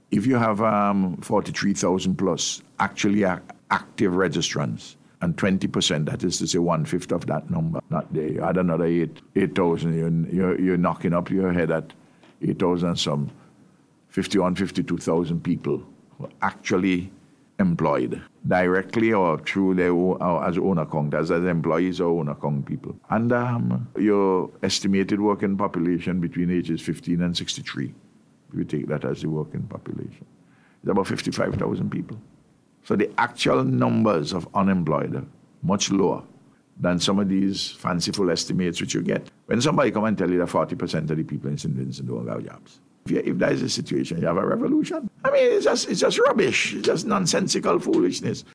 if you have 43,000 plus actually active registrants, and 20%, that is to say 1/5 of that number, not there. You add another 8,000, you're knocking up your head at 8,000 some 51, 52,000 people who are actually employed directly or through their own, or as own account, as employees or own account people. And your estimated working population between ages 15 and 63, if you take that as the working population, is about 55,000 people. So the actual numbers of unemployed are much lower than some of these fanciful estimates which you get. When somebody come and tell you that 40% of the people in St. Vincent don't have jobs. If that is the situation, you have a revolution. I mean, it's just rubbish. It's just nonsensical foolishness.